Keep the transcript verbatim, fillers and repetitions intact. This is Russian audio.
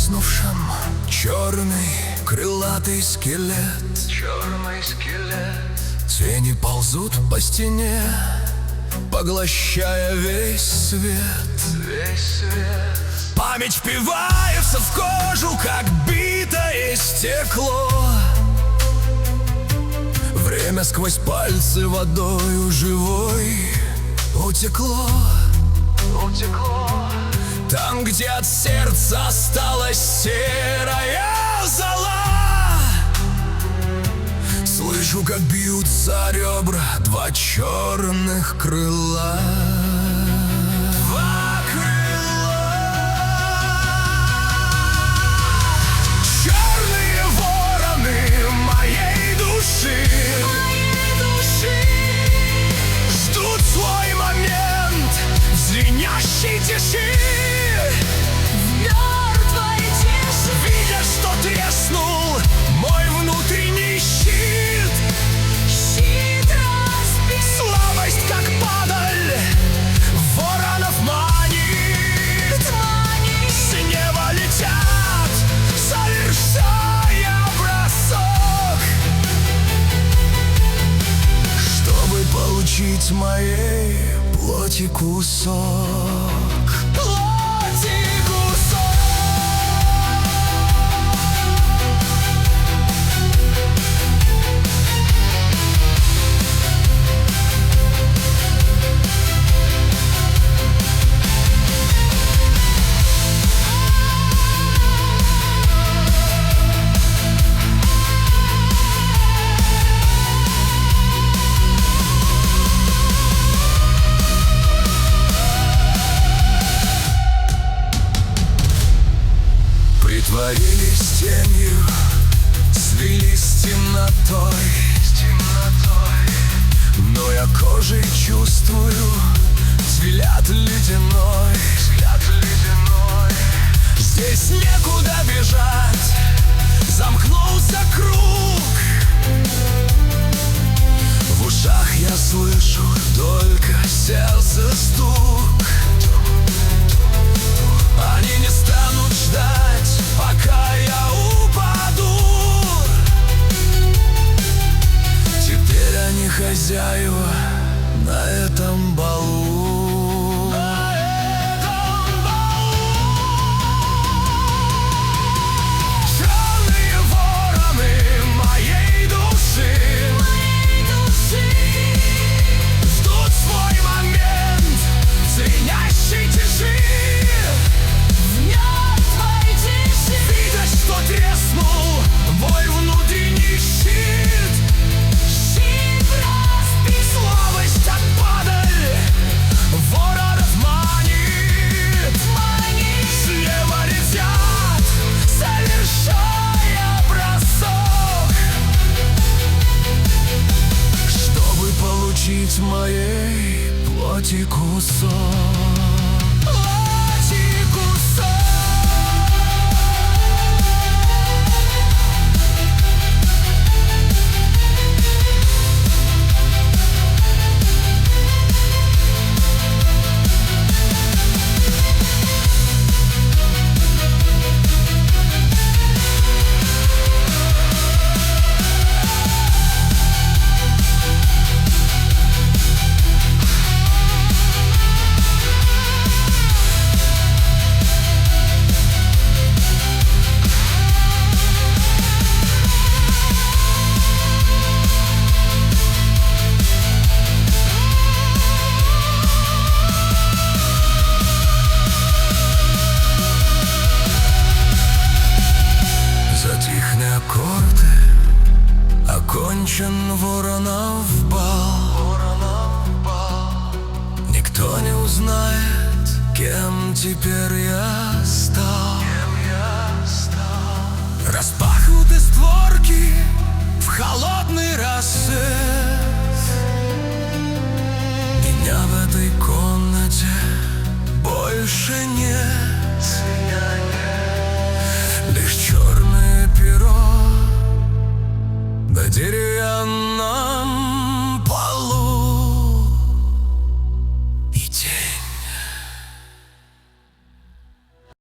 треснувшем черный крылатый скелет. Черный скелет. Тени ползут по стене, поглощая весь свет. Весь свет. Память впивается в кожу, как битое стекло. Время сквозь пальцы водою живой утекло. Утекло. Там, где от сердца осталась серая зола, слышу, как бьются ребра два черных крыла. Два крыла. Черные вороны моей души, Моей души. ждут свой момент в звенящей тиши. Мертвой тиши. Видя, что треснул мой внутренний щит, Щит разбит. слабость, как падаль, воронов манит. Манит. С неба летят, совершая бросок, чтобы получить моей плоти кусок. Плоти кусок. Притворились тенью, свились с темнотой, С темнотой. но я кожей чувствую взгляд ледяной. Взгляд ледяной. Здесь некуда бежать, замкнулся круг. В ушах я слышу только сердце стук. Они не станут ждать, пока я упаду. Теперь они хозяева на этом балу. На этом балу. Черные вороны моей души, Моей души. ждут свой момент в звенящей тиши. Мертвой тиши. Видя, что треснул мой внутренний щит, Щит разбит. слабость от падаль, воронов манит. Манит. С неба летят, совершая бросок, чтобы получить моей плоти кусок. Плоти кусок. Затихли аккорды, окончен воронов бал. Воронов бал. Никто не узнает, кем теперь я стал. Кем я стал. Распахнуты створки в холодный рассвет. Меня в этой комнате больше нет. Меня нет.